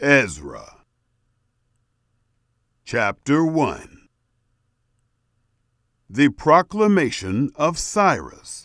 Ezra. Chapter 1. The Proclamation of Cyrus.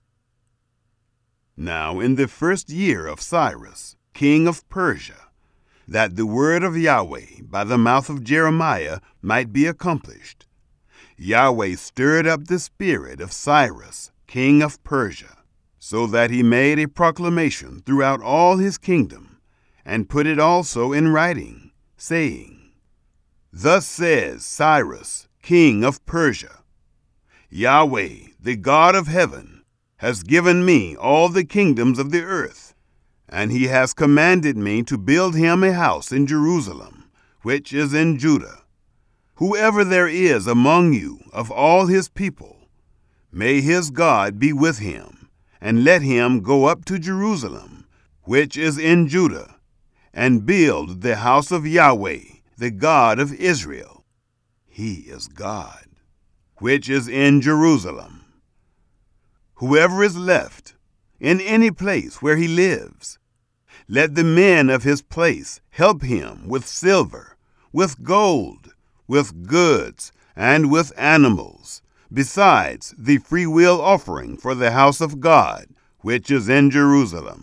Now in the first year of Cyrus, king of Persia, that the word of Yahweh by the mouth of Jeremiah might be accomplished, Yahweh stirred up the spirit of Cyrus, king of Persia, so that he made a proclamation throughout all his kingdom, and put it also in writing, saying, Thus says Cyrus, king of Persia, Yahweh, the God of heaven, has given me all the kingdoms of the earth, and he has commanded me to build him a house in Jerusalem, which is in Judah. Whoever there is among you of all his people, may his God be with him, and let him go up to Jerusalem, which is in Judah, and build the house of Yahweh, the God of Israel. He is God, which is in Jerusalem. Whoever is left in any place where he lives, let the men of his place help him with silver, with gold, with goods, and with animals, besides the freewill offering for the house of God, which is in Jerusalem.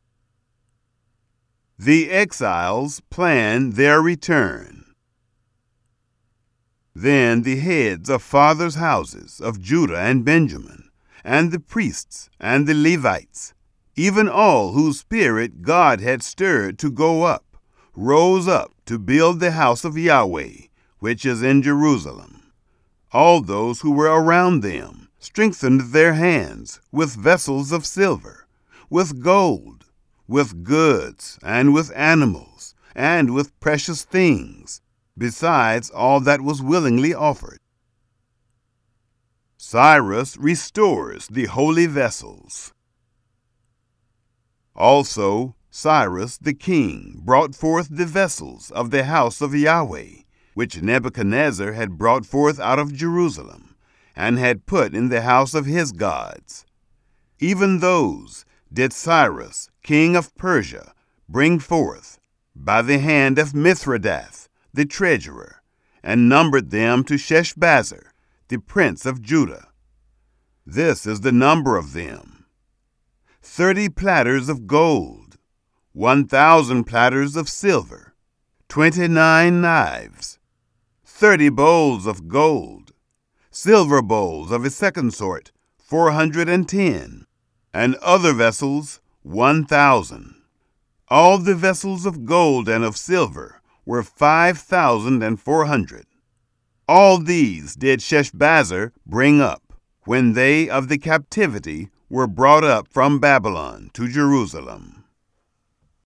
The exiles plan their return. Then the heads of fathers' houses of Judah and Benjamin, and the priests and the Levites, even all whose spirit God had stirred to go up, rose up to build the house of Yahweh, which is in Jerusalem. All those who were around them strengthened their hands with vessels of silver, with gold, with goods, and with animals, and with precious things, besides all that was willingly offered. Cyrus restores the holy vessels. Also Cyrus the king brought forth the vessels of the house of Yahweh, which Nebuchadnezzar had brought forth out of Jerusalem, and had put in the house of his gods. Even those did Cyrus, king of Persia, bring forth by the hand of Mithredath, the treasurer, and numbered them to Sheshbazzar, the prince of Judah. This is the number of them: 30 platters of gold, 1,000 platters of silver, 29 knives, 30 bowls of gold, silver bowls of a second sort, 410, and other vessels 1,000. All the vessels of gold and of silver were 5,400. All these did Sheshbazzar bring up, when they of the captivity were brought up from Babylon to Jerusalem.